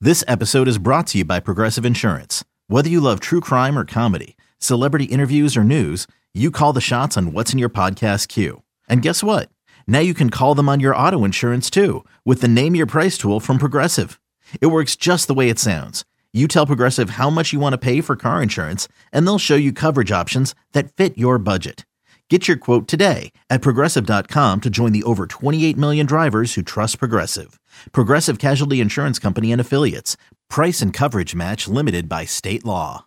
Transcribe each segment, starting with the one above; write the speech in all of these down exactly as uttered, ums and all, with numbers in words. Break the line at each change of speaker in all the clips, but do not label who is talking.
This episode is brought to you by Progressive Insurance. Whether you love true crime or comedy, celebrity interviews or news, you call the shots on what's in your podcast queue. And guess what? Now you can call them on your auto insurance too with the Name Your Price tool from Progressive. It works just the way it sounds. You tell Progressive how much you want to pay for car insurance, and they'll show you coverage options that fit your budget. Get your quote today at Progressive dot com to join the over twenty-eight million drivers who trust Progressive. Progressive Casualty Insurance Company and Affiliates. Price and coverage match limited by state law.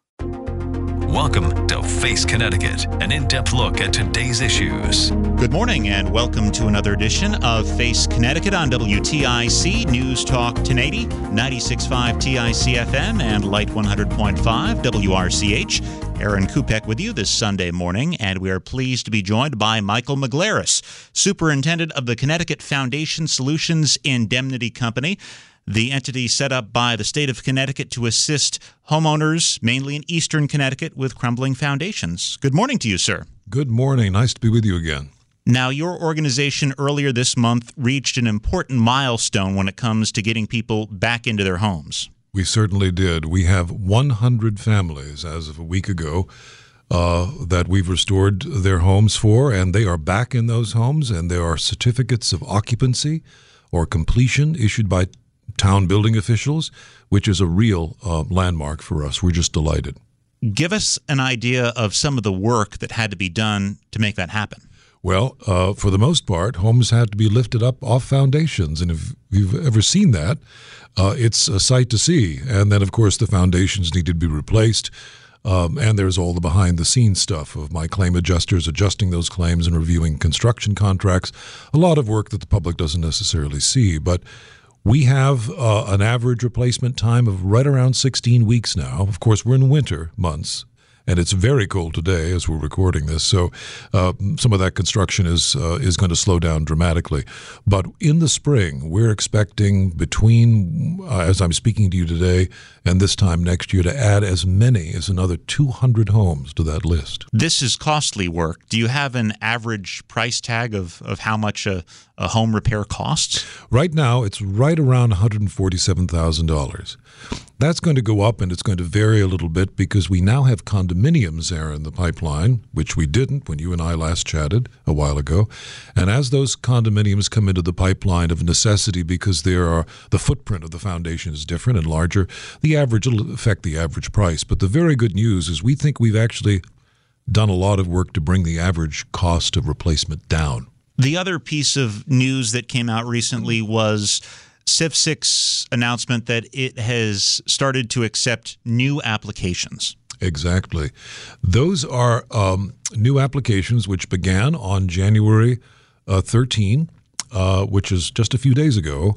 Welcome to Face Connecticut, an in-depth look at today's issues.
Good morning and welcome to another edition of Face Connecticut on W T I C News Talk ten eighty, ninety-six point five T I C F M and Light one hundred point five W R C H. Aaron Kupek with you this Sunday morning, and we are pleased to be joined by Michael Maglaris, Superintendent of the Connecticut Foundation Solutions Indemnity Company, the entity set up by the state of Connecticut to assist homeowners, mainly in eastern Connecticut, with crumbling foundations. Good morning to you, sir.
Good morning. Nice to be with you again.
Now, your organization earlier this month reached an important milestone when it comes to getting people back into their homes.
We certainly did. We have one hundred families as of a week ago uh, that we've restored their homes for, and they are back in those homes, and there are certificates of occupancy or completion issued by town building officials, which is a real uh, landmark for us. We're just delighted.
Give us an idea of some of the work that had to be done to make that happen.
Well, uh, for the most part, homes had to be lifted up off foundations, and if you've ever seen that, uh, it's a sight to see. And then, of course, the foundations needed to be replaced, um, and there's all the behind-the-scenes stuff of my claim adjusters adjusting those claims and reviewing construction contracts, a lot of work that the public doesn't necessarily see. But we have uh, an average replacement time of right around sixteen weeks now. Of course, we're in winter months, and it's very cold today as we're recording this, so uh, some of that construction is uh, is going to slow down dramatically. But in the spring, we're expecting between, uh, as I'm speaking to you today, and this time next year, to add as many as another two hundred homes to that list.
This is costly work. Do you have an average price tag of, of how much a, a home repair costs?
Right now, it's right around one hundred forty-seven thousand dollars. That's going to go up, and it's going to vary a little bit because we now have condominiums there in the pipeline, which we didn't when you and I last chatted a while ago. And as those condominiums come into the pipeline of necessity because there are the footprint of the foundation is different and larger, the average will affect the average price. But the very good news is we think we've actually done a lot of work to bring the average cost of replacement down.
The other piece of news that came out recently was Civ six announcement that it has started to accept new applications.
Exactly. Those are um, new applications which began on January uh, thirteenth, uh, which is just a few days ago.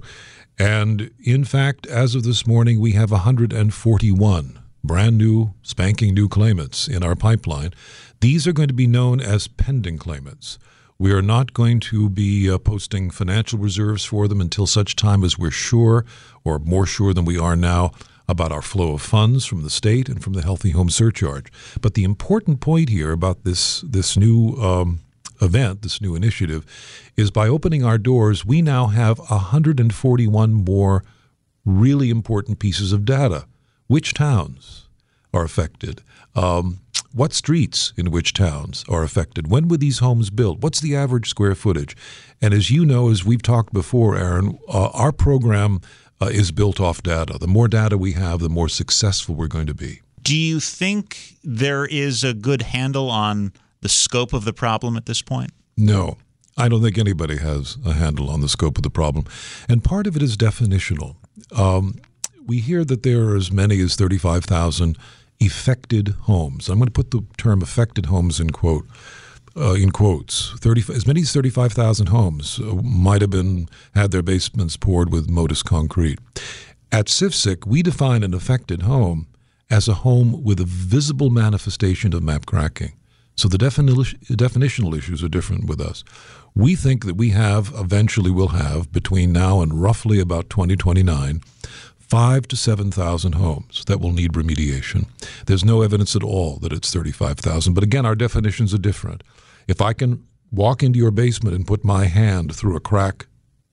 And in fact, as of this morning, we have one hundred forty-one brand new, spanking new claimants in our pipeline. These are going to be known as pending claimants. We are not going to be uh, posting financial reserves for them until such time as we're sure, or more sure than we are now, about our flow of funds from the state and from the Healthy Home Surcharge. But the important point here about this this new um, event, this new initiative, is by opening our doors, we now have one hundred forty-one more really important pieces of data. Which towns are affected? Um, What streets in which towns are affected? When were these homes built? What's the average square footage? And as you know, as we've talked before, Aaron, uh, our program uh, is built off data. The more data we have, the more successful we're going to be.
Do you think there is a good handle on the scope of the problem at this point?
No. I don't think anybody has a handle on the scope of the problem. And part of it is definitional. Um, we hear that there are as many as thirty-five thousand affected homes. I'm going to put the term affected homes in quote uh, in quotes. thirty as many as thirty-five thousand homes uh, might have been had their basements poured with Modus concrete. At CIFSIC, we define an affected home as a home with a visible manifestation of map cracking. So the defini- definitional issues are different with us. We think that we have, eventually will have, between now and roughly about twenty twenty-nine, five to seven thousand homes that will need remediation. There's no evidence at all that it's thirty-five thousand. But again, our definitions are different. If I can walk into your basement and put my hand through a crack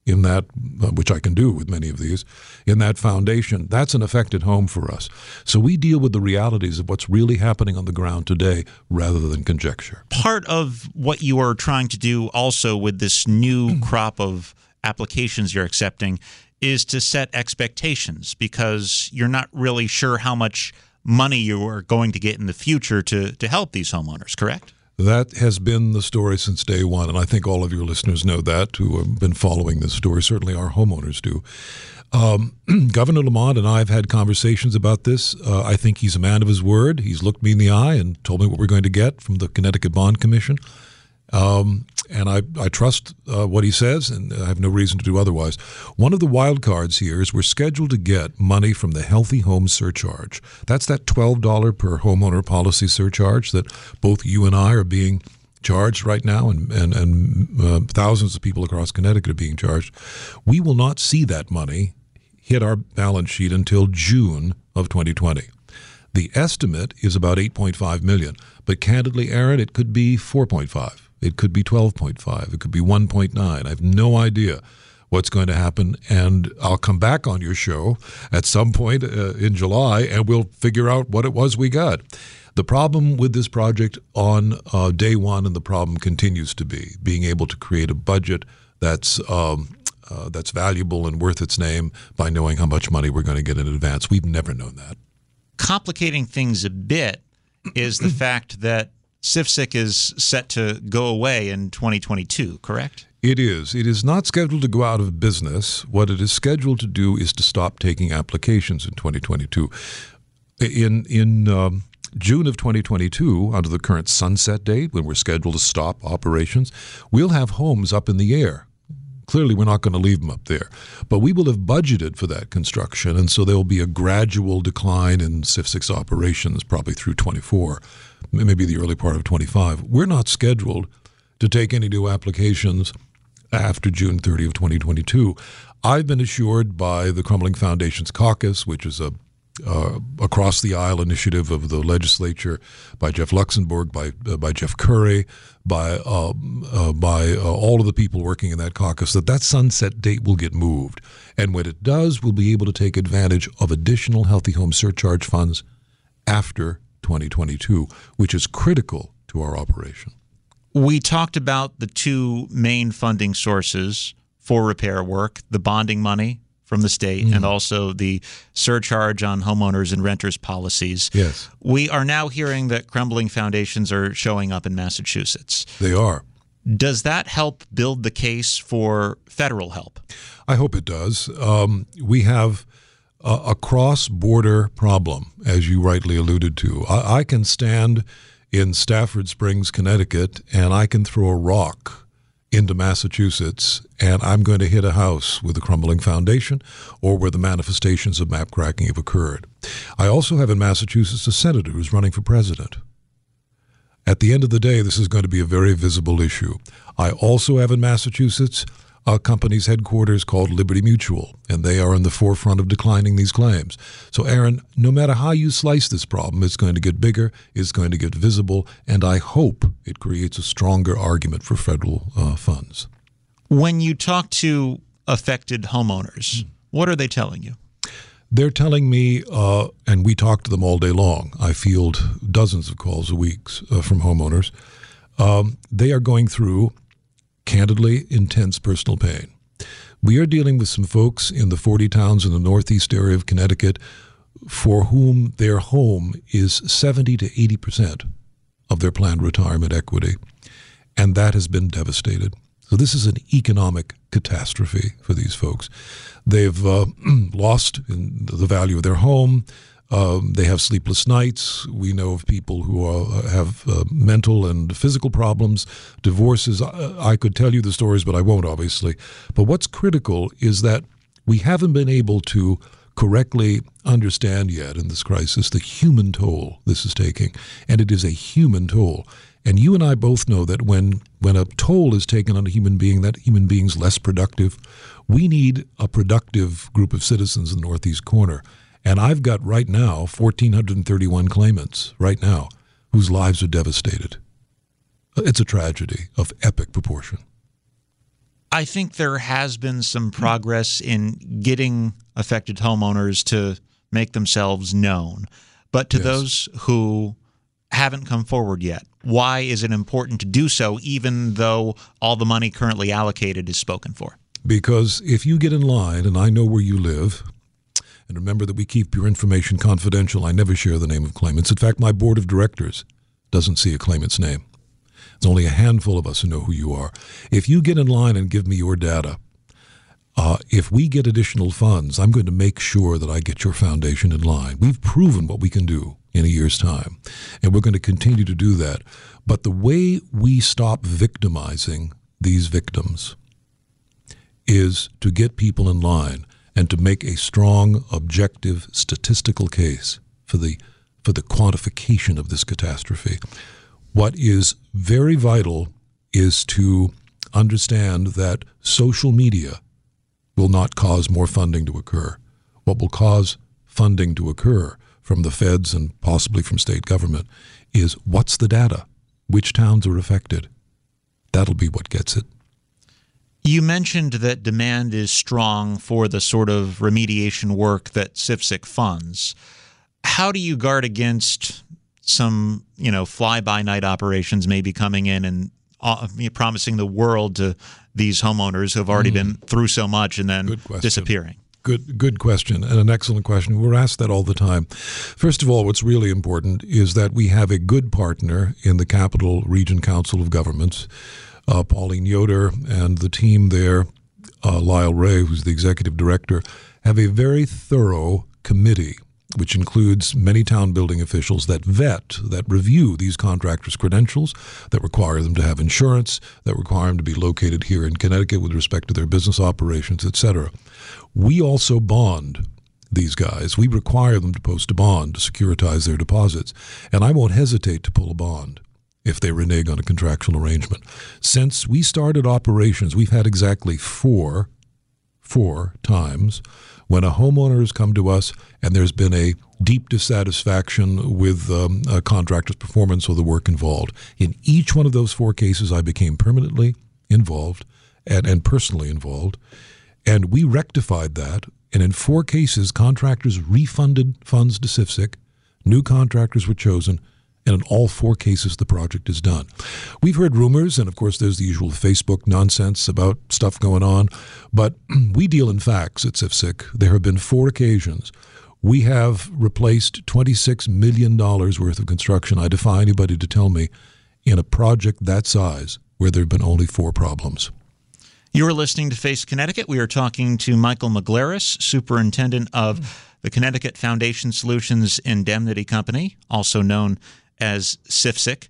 in that, uh, which I can do with many of these, in that foundation, that's an affected home for us. So we deal with the realities of what's really happening on the ground today rather than conjecture.
Part of what you are trying to do also with this new crop of applications you're accepting is to set expectations, because you're not really sure how much money you are going to get in the future to, to help these homeowners, correct?
That has been the story since day one, and I think all of your listeners know that who have been following this story. Certainly our homeowners do. Um, Governor Lamont and I have had conversations about this. Uh, I think he's a man of his word. He's looked me in the eye and told me what we're going to get from the Connecticut Bond Commission. Um, and I, I trust uh, what he says, and I have no reason to do otherwise. One of the wild cards here is we're scheduled to get money from the Healthy Home Surcharge. That's that twelve dollars per homeowner policy surcharge that both you and I are being charged right now, and, and, and uh, thousands of people across Connecticut are being charged. We will not see that money hit our balance sheet until June of twenty twenty. The estimate is about eight point five million dollars, but candidly, Aaron, it could be four point five. It could be twelve point five. It could be one point nine. I have no idea what's going to happen, and I'll come back on your show at some point uh, in July, and we'll figure out what it was we got. The problem with this project on uh, day one, and the problem continues to be, being able to create a budget that's um, uh, that's valuable and worth its name by knowing how much money we're going to get in advance. We've never known that.
Complicating things a bit is the fact that C F S C is set to go away in twenty twenty-two, correct?
It is. It is not scheduled to go out of business. What it is scheduled to do is to stop taking applications in twenty twenty-two. In in um, June of twenty twenty-two, under the current sunset date, when we're scheduled to stop operations, we'll have homes up in the air. Clearly, we're not going to leave them up there. But we will have budgeted for that construction, and so there will be a gradual decline in C F S C's operations probably through twenty-four, maybe the early part of twenty-five. We're not scheduled to take any new applications after June thirtieth of twenty twenty-two. I've been assured by the Crumbling Foundation's caucus, which is a uh, across-the-aisle initiative of the legislature, by Jeff Luxembourg, by uh, by Jeff Curry, by uh, uh, by uh, all of the people working in that caucus, that that sunset date will get moved. And when it does, we'll be able to take advantage of additional Healthy Home Surcharge funds after twenty twenty-two, which is critical to our operation.
We talked about the two main funding sources for repair work, the bonding money from the state, mm. and also the surcharge on homeowners and renters policies.
Yes.
We are now hearing that Crumbling Foundations are showing up in Massachusetts.
They are.
Does that help build the case for federal help?
I hope it does. Um, we have a, a cross-border problem, as you rightly alluded to. I, I can stand in Stafford Springs, Connecticut, and I can throw a rock into Massachusetts, and I'm going to hit a house with the Crumbling Foundation or where the manifestations of map cracking have occurred. I also have in Massachusetts a senator who's running for president. At the end of the day, this is going to be a very visible issue. I also have in Massachusetts a company's headquarters called Liberty Mutual, and they are in the forefront of declining these claims. So, Aaron, no matter how you slice this problem, it's going to get bigger, it's going to get visible, and I hope it creates a stronger argument for federal uh, funds.
When you talk to affected homeowners, what are they telling you?
They're telling me, uh, and we talk to them all day long. I field dozens of calls a week uh, from homeowners. Um, they are going through, candidly, intense personal pain. We are dealing with some folks in the forty towns in the northeast area of Connecticut for whom their home is seventy to eighty percent of their planned retirement equity, and that has been devastated. So this is an economic catastrophe for these folks. They've uh, lost in the value of their home. Um, they have sleepless nights. We know of people who are, have uh, mental and physical problems, divorces. I, I could tell you the stories, but I won't, obviously. But what's critical is that we haven't been able to correctly understand yet in this crisis the human toll this is taking. And it is a human toll. And you and I both know that when, when a toll is taken on a human being, that human being's less productive. We need a productive group of citizens in the Northeast corner. And I've got right now one thousand four hundred thirty-one claimants right now whose lives are devastated. It's a tragedy of epic proportion.
I think there has been some progress in getting affected homeowners to make themselves known. But to
Yes.
those who haven't come forward yet, why is it important to do so even though all the money currently allocated is spoken for?
Because if you get in line, and I know where you live, and remember that we keep your information confidential, I never share the name of claimants. In fact, my board of directors doesn't see a claimant's name. It's only a handful of us who know who you are. If you get in line and give me your data, uh, if we get additional funds, I'm going to make sure that I get your foundation in line. We've proven what we can do in a year's time, and we're going to continue to do that. But the way we stop victimizing these victims is to get people in line and to make a strong, objective, statistical case for the for the quantification of this catastrophe. What is very vital is to understand that social media will not cause more funding to occur. What will cause funding to occur from the feds and possibly from state government is what's the data? Which towns are affected? That'll be what gets it.
You mentioned that demand is strong for the sort of remediation work that CIFSIC funds. How do you guard against some, you know, fly-by-night operations maybe coming in and uh, promising the world to these homeowners who have already mm. been through so much and then disappearing?
Good, good question, and an excellent question. We're asked that all the time. First of all, what's really important is that we have a good partner in the Capital Region Council of Governments, uh, Pauline Yoder and the team there, uh, Lyle Ray, who's the executive director, have a very thorough committee which includes many town building officials that vet, that review these contractors' credentials, that require them to have insurance, that require them to be located here in Connecticut with respect to their business operations, et cetera. We also bond these guys. We require them to post a bond to securitize their deposits, and I won't hesitate to pull a bond if they renege on a contractual arrangement. Since we started operations, we've had exactly four, four times when a homeowner has come to us and there's been a deep dissatisfaction with um, a contractor's performance or the work involved. In each one of those four cases, I became permanently involved and, and personally involved, and we rectified that. And in four cases, contractors refunded funds to CIFSIC, new contractors were chosen, and in all four cases, the project is done. We've heard rumors, and of course, there's the usual Facebook nonsense about stuff going on, but we deal in facts at CIFSIC. There have been four occasions. We have replaced twenty-six million dollars worth of construction. I defy anybody to tell me in a project that size where there have been only four problems.
You're listening to Face Connecticut. We are talking to Michael McGlarus, superintendent of the Connecticut Foundation Solutions Indemnity Company, also known as CIFSIC.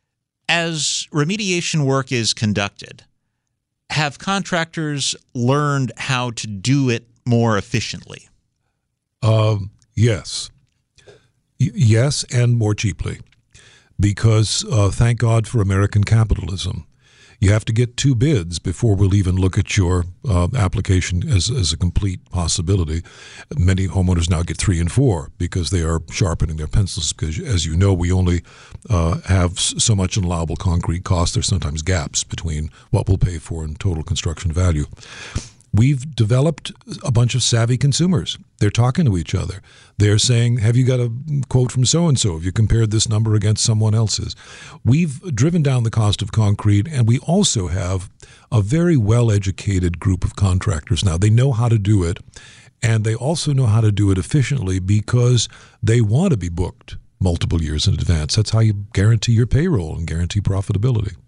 As remediation work is conducted, have contractors learned how to do it more efficiently?
Um, yes. Y- yes, and more cheaply. Because uh, thank God for American capitalism. You have to get two bids before we'll even look at your uh, application as, as a complete possibility. Many homeowners now get three and four because they are sharpening their pencils because, as you know, we only uh, have so much allowable concrete cost. There's sometimes gaps between what we'll pay for and total construction value. We've developed a bunch of savvy consumers. They're talking to each other. They're saying, have you got a quote from so-and-so? Have you compared this number against someone else's? We've driven down the cost of concrete, and we also have a very well-educated group of contractors now. They know how to do it, and they also know how to do it efficiently because they want to be booked multiple years in advance. That's how you guarantee your payroll and guarantee profitability.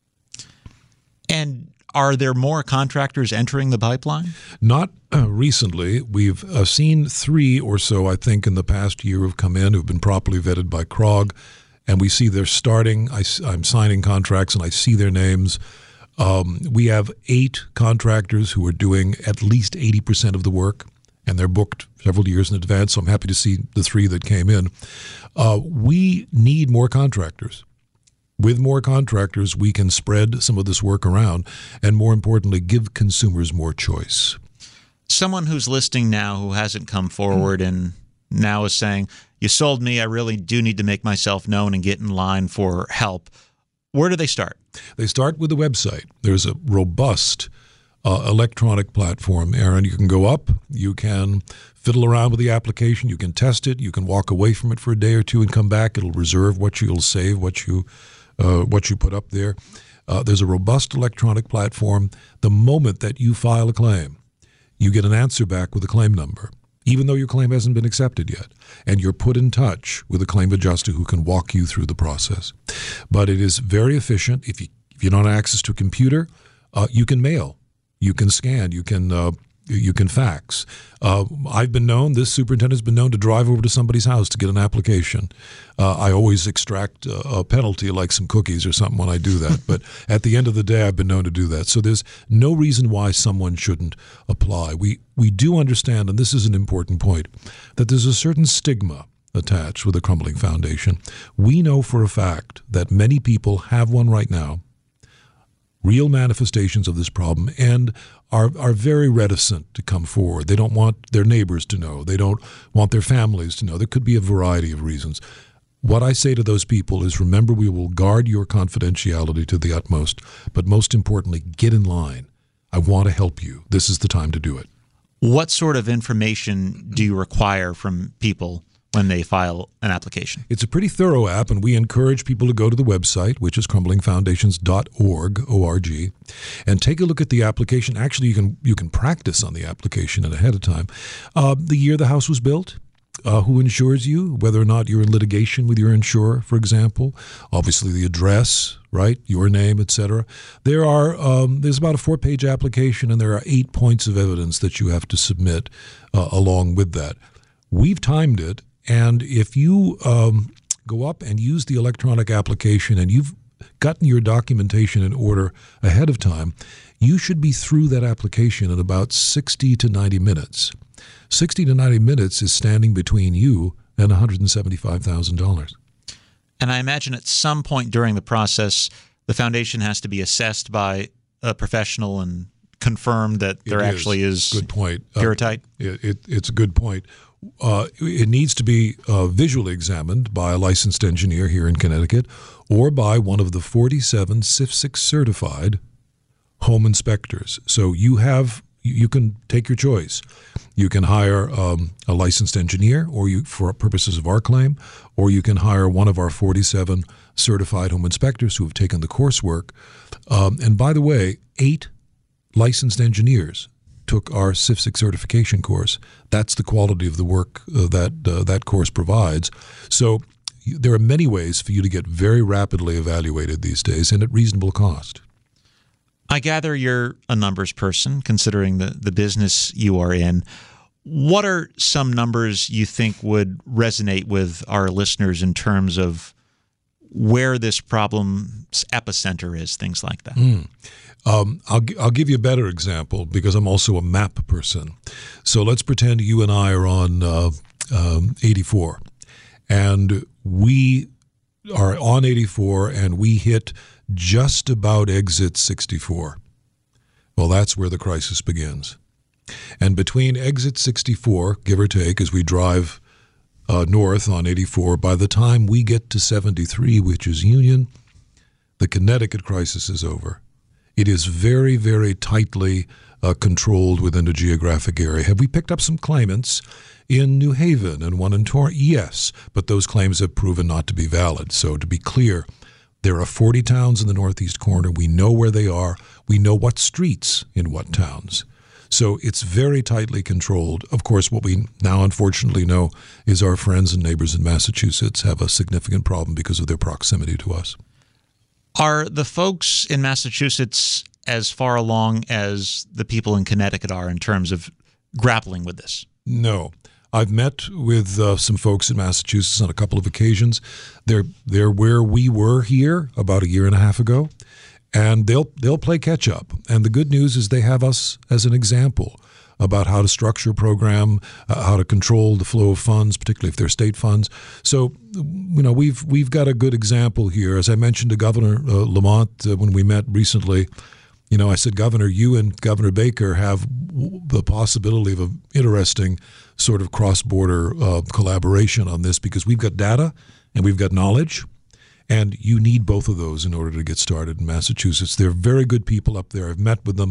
And are there more contractors entering the pipeline? Not
uh, recently. We've uh, seen three or so, I think, in the past year have come in who've been properly vetted by C R O G, and we see they're starting. I, I'm signing contracts, and I see their names. Um, we have eight contractors who are doing at least eighty percent of the work, and they're booked several years in advance, so I'm happy to see the three that came in. Uh, we need more contractors. With more contractors, we can spread some of this work around and, more importantly, give consumers more choice.
Someone who's listening now who hasn't come forward mm. and now is saying, you sold me, I really do need to make myself known and get in line for help. Where do they start?
They start with the website. There's a robust uh, electronic platform, Aaron. You can go up, you can fiddle around with the application, you can test it, you can walk away from it for a day or two and come back. It'll reserve what you'll save, what you uh, what you put up there. Uh, there's a robust electronic platform. The moment that you file a claim, you get an answer back with a claim number, even though your claim hasn't been accepted yet. And you're put in touch with a claim adjuster who can walk you through the process. But it is very efficient. If you, if you don't have access to a computer, uh, you can mail, you can scan, you can uh, you can fax. Uh, I've been known, this superintendent's been known to drive over to somebody's house to get an application. Uh, I always extract a, a penalty like some cookies or something when I do that. But at the end of the day, I've been known to do that. So there's no reason why someone shouldn't apply. We, we do understand, and this is an important point, that there's a certain stigma attached with the Crumbling Foundation. We know for a fact that many people have one right now, real manifestations of this problem, and are are very reticent to come forward. They don't want their neighbors to know. They don't want their families to know. There could be a variety of reasons. What I say to those people is, remember, we will guard your confidentiality to the utmost, but most importantly, get in line. I want to help you. This is the time to do it.
What sort of information do you require from people when they file an application?
It's a pretty thorough app, and we encourage people to go to the website, which is crumbling foundations dot org, O R G, and take a look at the application. Actually, you can you can practice on the application ahead of time. Uh, the year the house was built, uh, who insures you, whether or not you're in litigation with your insurer, for example, obviously the address, right, your name, et cetera. There are um, there's about a four-page application, and there are eight points of evidence that you have to submit uh, along with that. We've timed it. And if you um, go up and use the electronic application and you've gotten your documentation in order ahead of time, you should be through that application in about sixty to ninety minutes. sixty to ninety minutes is standing between you and one hundred seventy-five thousand dollars.
And I imagine at some point during the process, the foundation has to be assessed by a professional and confirmed that there
It is.
actually is
good point.
Pyrrhotite?
Uh, it, it, it's a good point. Uh, it needs to be uh, visually examined by a licensed engineer here in Connecticut or by one of the forty-seven C I F six certified home inspectors. So you have you can take your choice. You can hire um, a licensed engineer, or you, for purposes of our claim, or you can hire one of our forty-seven certified home inspectors who have taken the coursework. Um, and by the way, eight licensed engineers took our C I F six certification course. That's the quality of the work uh, that uh, that course provides. So there are many ways for you to get very rapidly evaluated these days and at reasonable cost.
I gather you're a numbers person, considering the, the business you are in. What are some numbers you think would resonate with our listeners in terms of where this problem's epicenter is, things like that?
Mm. Um, I'll, I'll give you a better example because I'm also a map person. So let's pretend you and I are on uh, um, eighty-four, and we are on eighty-four, and we hit just about exit sixty-four. Well, that's where the crisis begins. And between exit sixty-four, give or take, as we drive uh, north on eighty-four, by the time we get to seventy-three, which is Union, the Connecticut crisis is over. It is very, very tightly uh, controlled within a geographic area. Have we picked up some claimants in New Haven and one in Torrance? Yes, but those claims have proven not to be valid. So to be clear, there are forty towns in the northeast corner. We know where they are. We know what streets in what towns. So it's very tightly controlled. Of course, what we now unfortunately know is our friends and neighbors in Massachusetts have a significant problem because of their proximity to us.
Are the folks in Massachusetts as far along as the people in Connecticut are in terms of grappling with this?
No. I've met with uh, some folks in Massachusetts on a couple of occasions. They're they're where we were here about a year and a half ago, and they'll they'll play catch up. And the good news is they have us as an example about how to structure a program, uh, how to control the flow of funds, particularly if they're state funds. So, you know, we've we've got a good example here. As I mentioned to Governor uh, Lamont uh, when we met recently, you know, I said, Governor, you and Governor Baker have the possibility of an interesting sort of cross-border uh, collaboration on this because we've got data and we've got knowledge, and you need both of those in order to get started in Massachusetts. They're very good people up there. I've met with them.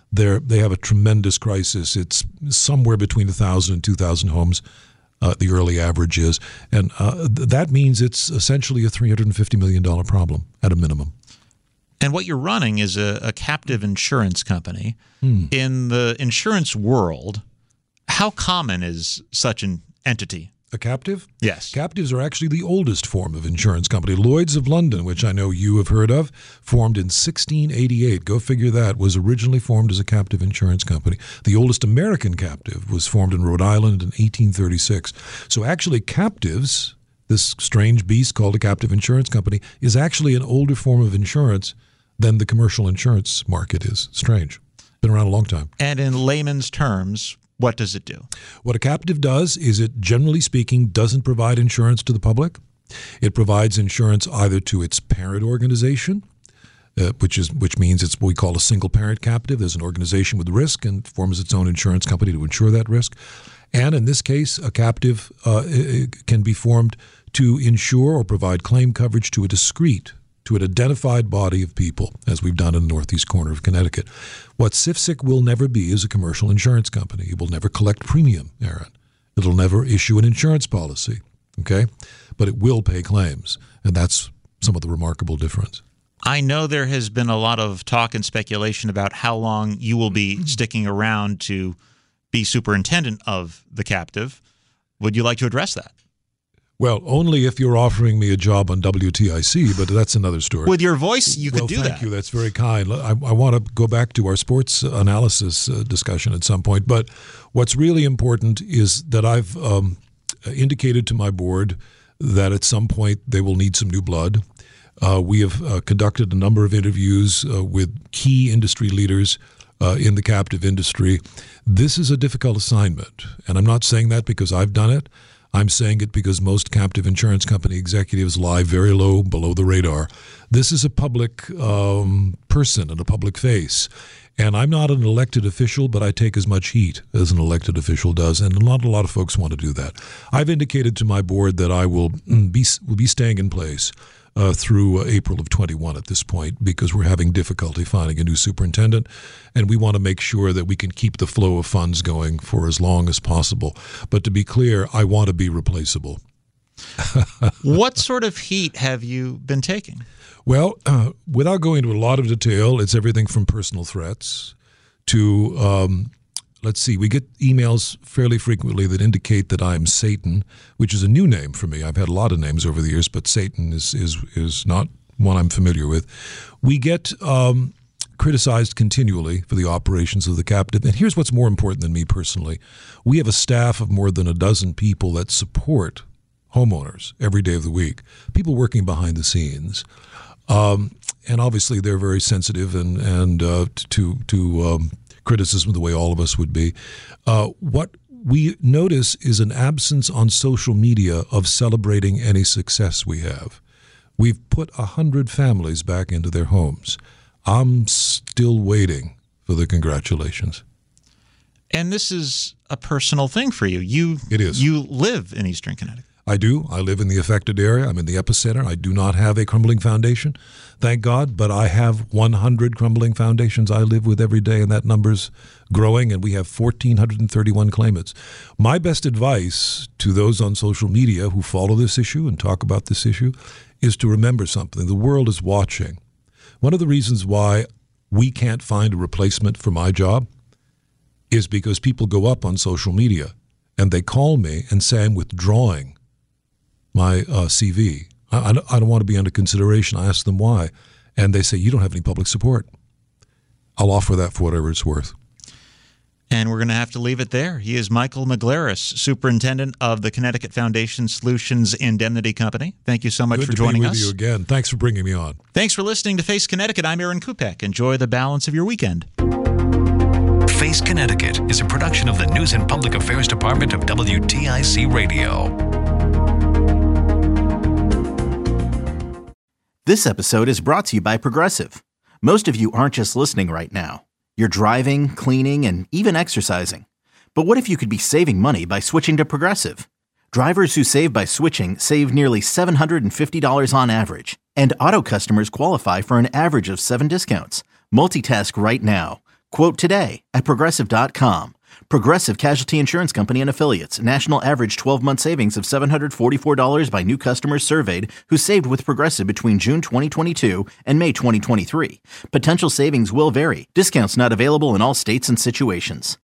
They're, they have a tremendous crisis. It's somewhere between one thousand and two thousand homes, uh, the early average is. And uh, th- that means it's essentially a three hundred fifty million dollars problem at a minimum.
And what you're running is a, a captive insurance company.
Hmm.
In the insurance world, how common is such an entity?
A captive?
Yes.
Captives are actually the oldest form of insurance company. Lloyd's of London, which I know you have heard of, formed in sixteen eighty-eight. Go figure that. Was originally formed as a captive insurance company. The oldest American captive was formed in Rhode Island in eighteen thirty-six. So actually captives, this strange beast called a captive insurance company, is actually an older form of insurance than the commercial insurance market is. Strange. Been around a long time.
And in layman's terms, what does it do?
What a captive does is it, generally speaking, doesn't provide insurance to the public. It provides insurance either to its parent organization, uh, which is which means it's what we call a single parent captive. There's an organization with risk and forms its own insurance company to insure that risk. And in this case, a captive uh, can be formed to insure or provide claim coverage to a discrete, to an identified body of people, as we've done in the northeast corner of Connecticut. What C I F S I C will never be is a commercial insurance company. It will never collect premium, Aaron. It'll never issue an insurance policy, okay? But it will pay claims, and that's some of the remarkable difference.
I know there has been a lot of talk and speculation about how long you will be sticking around to be superintendent of the captive. Would you like to address that?
Well, only if you're offering me a job on W T I C, but that's another story.
With your voice, you could
well,
do
thank
that.
Thank you. That's very kind. I, I want to go back to our sports analysis uh, discussion at some point. But what's really important is that I've um, indicated to my board that at some point they will need some new blood. Uh, we have uh, conducted a number of interviews uh, with key industry leaders uh, in the captive industry. This is a difficult assignment, and I'm not saying that because I've done it. I'm saying it because most captive insurance company executives lie very low below the radar. This is a public um, person and a public face. And I'm not an elected official, but I take as much heat as an elected official does, and not a lot of folks want to do that. I've indicated to my board that I will be, will be staying in place Uh, through uh, April of twenty-one at this point, because we're having difficulty finding a new superintendent, and we want to make sure that we can keep the flow of funds going for as long as possible. But to be clear, I want to be replaceable.
What sort of heat have you been taking?
Well, uh, without going into a lot of detail, it's everything from personal threats to um, let's see, we get emails fairly frequently that indicate that I'm Satan, which is a new name for me. I've had a lot of names over the years, but Satan is is is not one I'm familiar with. We get um, criticized continually for the operations of the captive. And here's what's more important than me personally. We have a staff of more than a dozen people that support homeowners every day of the week, people working behind the scenes. Um, and obviously they're very sensitive and, and uh, to, to um, criticism the way all of us would be. Uh, what we notice is an absence on social media of celebrating any success we have. We've put a hundred families back into their homes. I'm still waiting for the congratulations.
And this is a personal thing for you. You
it is.
You live in Eastern Connecticut.
I do. I live in the affected area. I'm in the epicenter. I do not have a crumbling foundation, thank God, but I have one hundred crumbling foundations I live with every day, and that number's growing, and we have one thousand four hundred thirty-one claimants. My best advice to those on social media who follow this issue and talk about this issue is to remember something. The world is watching. One of the reasons why we can't find a replacement for my job is because people go up on social media and they call me and say I'm withdrawing my uh, C V. I, I, don't, I don't want to be under consideration. I ask them why, and they say, you don't have any public support. I'll offer that for whatever it's worth.
And we're going to have to leave it there. He is Michael Maglaris, Superintendent of the Connecticut Foundation Solutions Indemnity Company. Thank you so much
Good
for joining
us. Good to be
us.
with you again. Thanks for bringing me on.
Thanks for listening to Face Connecticut. I'm Aaron Kupek. Enjoy the balance of your weekend.
Face Connecticut is a production of the News and Public Affairs Department of W T I C Radio.
This episode is brought to you by Progressive. Most of you aren't just listening right now. You're driving, cleaning, and even exercising. But what if you could be saving money by switching to Progressive? Drivers who save by switching save nearly seven hundred fifty dollars on average. And auto customers qualify for an average of seven discounts. Multitask right now. Quote today at Progressive dot com. Progressive Casualty Insurance Company and Affiliates. National average twelve-month savings of seven hundred forty-four dollars by new customers surveyed who saved with Progressive between June twenty twenty-two and May twenty twenty-three. Potential savings will vary. Discounts not available in all states and situations.